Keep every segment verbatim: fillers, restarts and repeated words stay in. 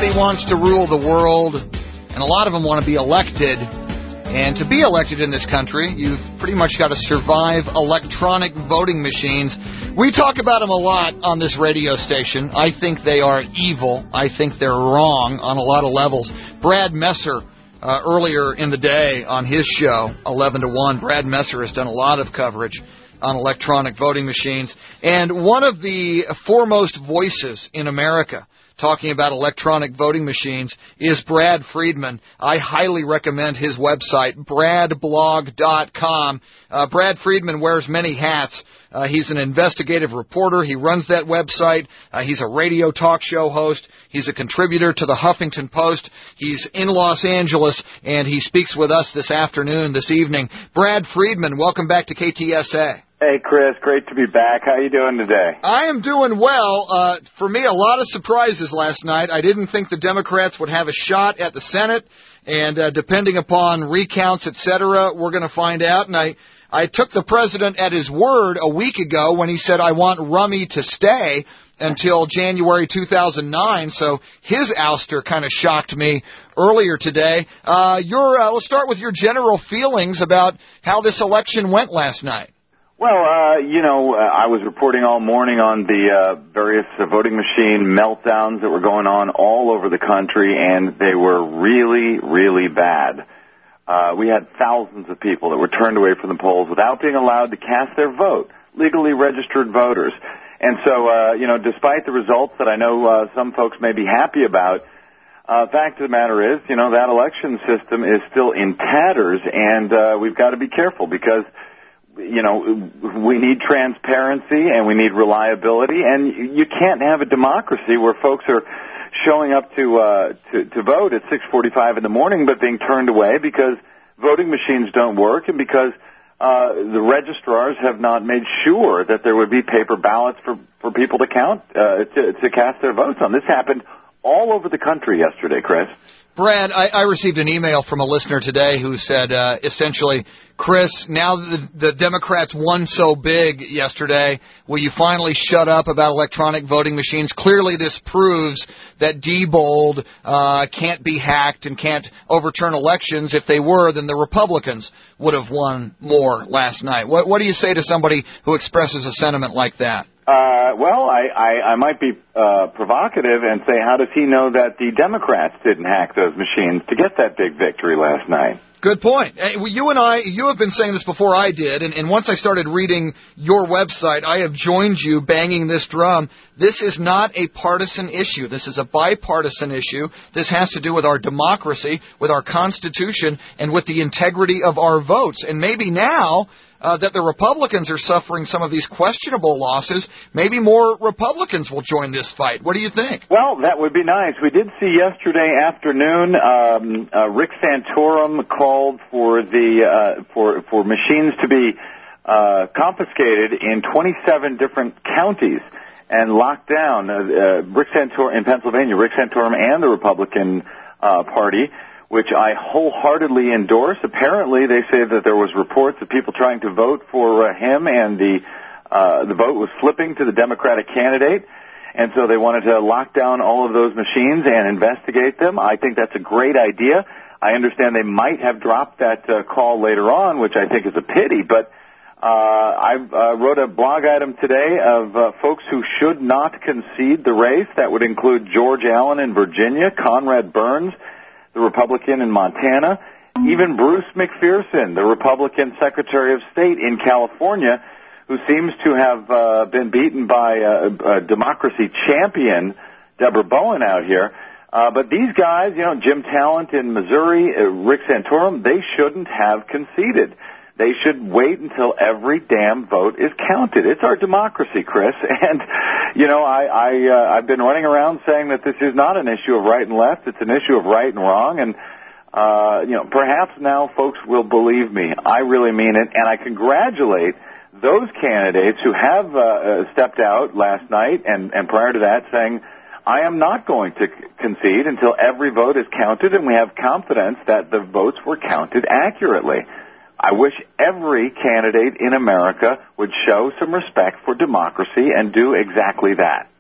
Everybody wants to rule the world, and a lot of them want to be elected. And to be elected in this country, you've pretty much got to survive electronic voting machines. We talk about them a lot on this radio station. I think they are evil. I think they're wrong on a lot of levels. Brad Messer, uh, earlier in the day on his show, eleven to one, Brad Messer has done a lot of coverage on electronic voting machines. And one of the foremost voices in America talking about electronic voting machines is Brad Friedman. I highly recommend his website, brad blog dot com. Uh, Brad Friedman wears many hats. Uh, he's an investigative reporter. He runs that website. Uh, he's a radio talk show host. He's a contributor to the Huffington Post. He's in Los Angeles, and he speaks with us this afternoon, this evening. Brad Friedman, welcome back to K T S A. Hey, Chris, great to be back. How are you doing today? I am doing well. Uh, for me, a lot of surprises last night. I didn't think the Democrats would have a shot at the Senate, and uh, depending upon recounts, et cetera, we're going to find out. And I, I took the president at his word a week ago when he said, I want Rummy to stay until January two thousand nine, so his ouster kind of shocked me earlier today. Uh, your, uh, let's start with your general feelings about how this election went last night. Well, uh, you know, uh, I was reporting all morning on the uh, various uh, voting machine meltdowns that were going on all over the country, and they were really, really bad. Uh, we had thousands of people that were turned away from the polls without being allowed to cast their vote, legally registered voters. And so, uh, you know, despite the results that I know uh, some folks may be happy about, uh, fact of the matter is, you know, that election system is still in tatters, and uh, we've got to be careful because, you know, we need transparency and we need reliability, and you can't have a democracy where folks are showing up to uh, to, to vote at six forty-five in the morning but being turned away because voting machines don't work and because uh, the registrars have not made sure that there would be paper ballots for, for people to count, uh, to, to cast their votes on. This happened all over the country yesterday, Chris. Brad, I, I received an email from a listener today who said, uh, essentially, Chris, now that the, the Democrats won so big yesterday, will you finally shut up about electronic voting machines? Clearly this proves that Diebold uh, can't be hacked and can't overturn elections. If they were, then the Republicans would have won more last night. What, what do you say to somebody who expresses a sentiment like that? Uh, well, I, I, I might be uh, provocative and say, how does he know that the Democrats didn't hack those machines to get that big victory last night? Good point. You and I, you have been saying this before I did, and, and once I started reading your website, I have joined you banging this drum. This is not a partisan issue. This is a bipartisan issue. This has to do with our democracy, with our Constitution, and with the integrity of our votes. And maybe now Uh, that the Republicans are suffering some of these questionable losses, maybe more Republicans will join this fight. What do you think? Well, that would be nice. We did see yesterday afternoon um, uh, Rick Santorum called for the uh, for for machines to be uh, confiscated in twenty-seven different counties and locked down. Uh, uh, Rick Santorum in Pennsylvania, Rick Santorum and the Republican uh, Party, which I wholeheartedly endorse. Apparently, they say that there was reports of people trying to vote for uh, him, and the uh, the vote was slipping to the Democratic candidate, and so they wanted to lock down all of those machines and investigate them. I think that's a great idea. I understand they might have dropped that uh, call later on, which I think is a pity, but uh, I uh, wrote a blog item today of uh, folks who should not concede the race. That would include George Allen in Virginia, Conrad Burns, the Republican in Montana, even Bruce McPherson, the Republican Secretary of State in California, who seems to have uh, been beaten by a, a democracy champion, Deborah Bowen, out here. Uh, but these guys, you know, Jim Talent in Missouri, uh, Rick Santorum, they shouldn't have conceded. They should wait until every damn vote is counted. It's our democracy, Chris. And, you know, I, I, uh, I've been running around saying that this is not an issue of right and left. It's an issue of right and wrong. And, uh, you know, perhaps now folks will believe me. I really mean it. And I congratulate those candidates who have uh, stepped out last night and, and prior to that saying, I am not going to concede until every vote is counted and we have confidence that the votes were counted accurately. I wish every candidate in America would show some respect for democracy and do exactly that.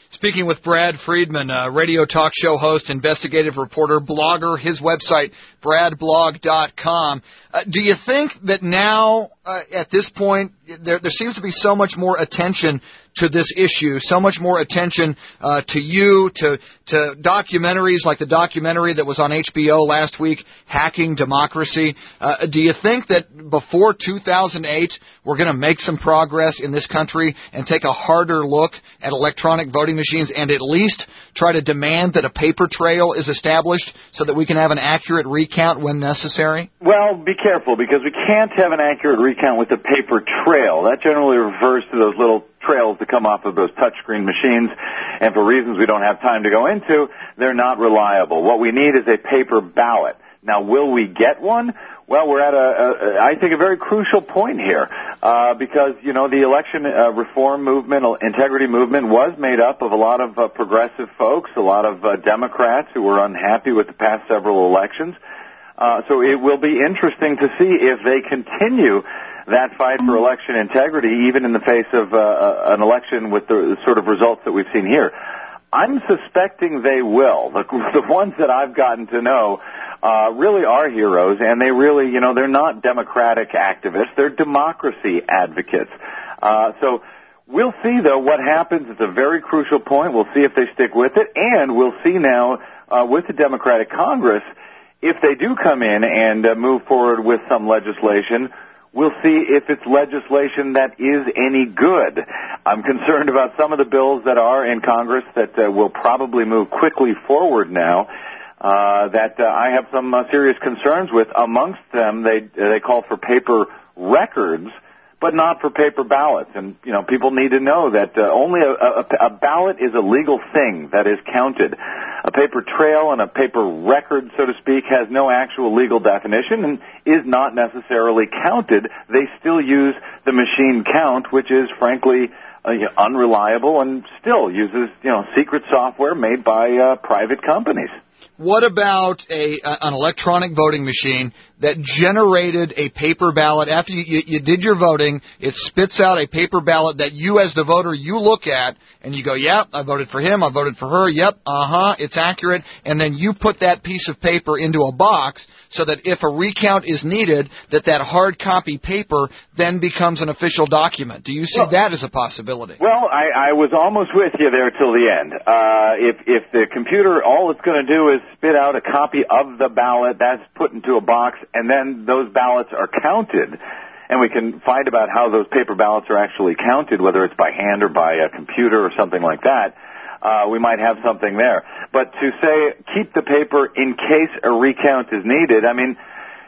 Speaking with Brad Friedman, uh, radio talk show host, investigative reporter, blogger, his website, brad blog dot com. Uh, do you think that now, uh, at this point, there, there seems to be so much more attention to this issue, so much more attention uh, to you, to to documentaries like the documentary that was on H B O last week, Hacking Democracy. Uh, do you think that before two thousand eight we're going to make some progress in this country and take a harder look at electronic voting machines and at least try to demand that a paper trail is established so that we can have an accurate recount when necessary? Well, be careful, because we can't have an accurate recount with a paper trail. That generally refers to those little trails that come off of those touchscreen machines, and for reasons we don't have time to go into, they're not reliable. What we need is a paper ballot. Now, will we get one? Well, we're at a, a I think, a very crucial point here, uh, because, you know, the election uh, reform movement, integrity movement, was made up of a lot of uh, progressive folks, a lot of uh, Democrats who were unhappy with the past several elections. Uh, so it will be interesting to see if they continue that fight for election integrity, even in the face of uh, an election with the sort of results that we've seen here. I'm suspecting they will. The, the ones that I've gotten to know uh, really are heroes, and they really, you know, they're not Democratic activists. They're democracy advocates. Uh, so we'll see, though, what happens. It's a very crucial point. We'll see if they stick with it, and we'll see now uh, with the Democratic Congress, if they do come in and uh, move forward with some legislation, we'll see if it's legislation that is any good. I'm concerned about some of the bills that are in Congress that uh, will probably move quickly forward now, uh, that uh, I have some uh, serious concerns with. Amongst them, they uh, they call for paper records, but not for paper ballots. And, you know, people need to know that uh, only a, a, a ballot is a legal thing that is counted. A paper trail and a paper record, so to speak, has no actual legal definition and is not necessarily counted. They still use the machine count, which is, frankly, uh, unreliable and still uses, you know, secret software made by uh, private companies. What about a an electronic voting machine that generated a paper ballot after you, you, you did your voting? It spits out a paper ballot that you, as the voter, you look at and you go, yep, I voted for him, I voted for her, yep, uh-huh, it's accurate, and then you put that piece of paper into a box so that if a recount is needed, that that hard copy paper then becomes an official document. Do you see well, that as a possibility? Well, I, I was almost with you there till the end. Uh, if, if the computer, all it's going to do is spit out a copy of the ballot, that's put into a box, and then those ballots are counted, and we can find about how those paper ballots are actually counted, whether it's by hand or by a computer or something like that. Uh, we might have something there. But to say, keep the paper in case a recount is needed, I mean,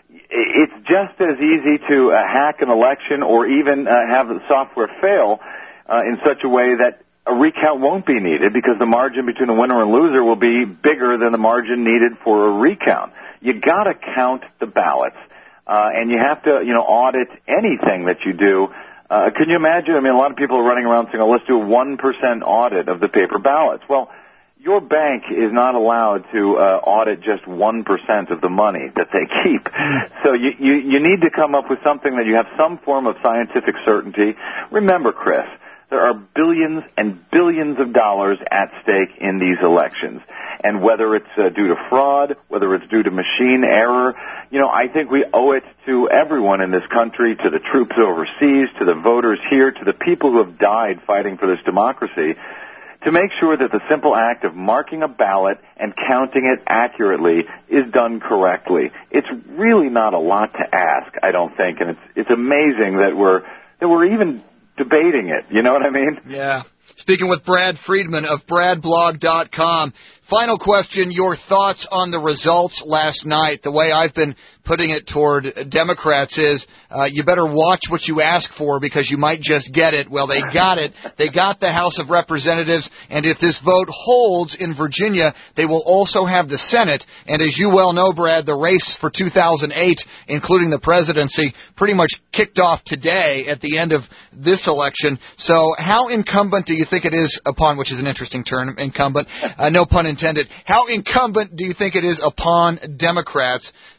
it's just as easy to uh, hack an election or even uh, have the software fail uh, in such a way that a recount won't be needed, because the margin between a winner and loser will be bigger than the margin needed for a recount. You got to count the ballots, uh, and you have to, you know, audit anything that you do. Uh, can you imagine? I mean, a lot of people are running around saying, "Oh, let's do a one percent audit of the paper ballots." Well, your bank is not allowed to uh, audit just one percent of the money that they keep. So you, you you need to come up with something that you have some form of scientific certainty. Remember, Chris, there are billions and billions of dollars at stake in these elections. And whether it's uh, due to fraud, whether it's due to machine error, you know, I think we owe it to everyone in this country, to the troops overseas, to the voters here, to the people who have died fighting for this democracy, to make sure that the simple act of marking a ballot and counting it accurately is done correctly. It's really not a lot to ask, I don't think, and it's it's amazing that we're that we're even debating it. You know what I mean? Yeah. Speaking with Brad Friedman of brad blog dot com. Final question, your thoughts on the results last night. The way I've been putting it toward Democrats is uh, you better watch what you ask for, because you might just get it. Well, they got it. They got the House of Representatives, and if this vote holds in Virginia, they will also have the Senate. And as you well know, Brad, the race for two thousand eight, including the presidency, pretty much kicked off today at the end of this election. So how incumbent do you think it is upon, which is an interesting term, incumbent, uh, no pun intended, how incumbent do you think it is upon Democrats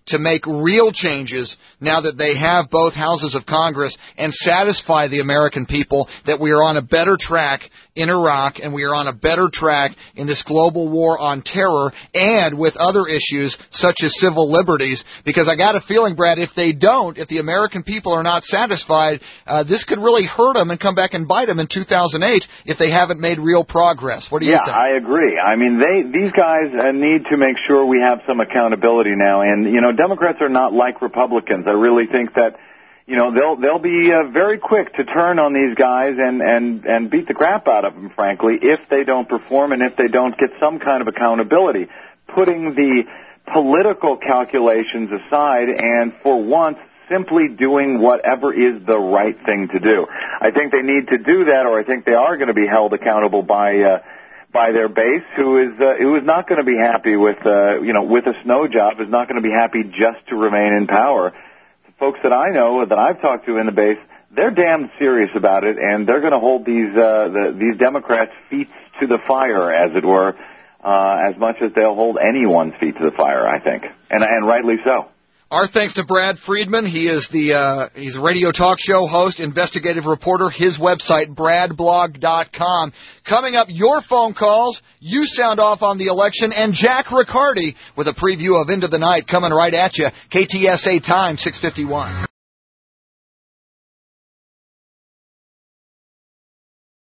to make real changes now that they have both houses of Congress and satisfy the American people that we are on a better track in Iraq and we are on a better track in this global war on terror and with other issues such as civil liberties. Because I got a feeling, Brad, if they don't, if the American people are not satisfied, uh, this could really hurt them and come back and bite them in two thousand eight if they haven't made real progress. What do you yeah, think? Yeah, I agree. I mean, they these guys uh, need to make sure we have some accountability now. And, you know, Democrats are not like Republicans. I really think that, you know, they'll they'll be uh, very quick to turn on these guys and, and, and beat the crap out of them, frankly, if they don't perform and if they don't get some kind of accountability. Putting the political calculations aside and, for once, simply doing whatever is the right thing to do. I think they need to do that, or I think they are going to be held accountable by uh, by their base, who is uh, who is not going to be happy with uh, you know with a snow job, is not going to be happy just to remain in power. The folks that I know, that I've talked to in the base, they're damn serious about it, and they're going to hold these uh, the, these Democrats' feet to the fire, as it were, uh, as much as they'll hold anyone's feet to the fire, I think, and and rightly so. Our thanks to Brad Friedman. He is the uh, he's a radio talk show host, investigative reporter. His website, brad blog dot com. Coming up, your phone calls. You sound off on the election, and Jack Riccardi with a preview of Into the Night coming right at you. K T S A Time, six fifty-one.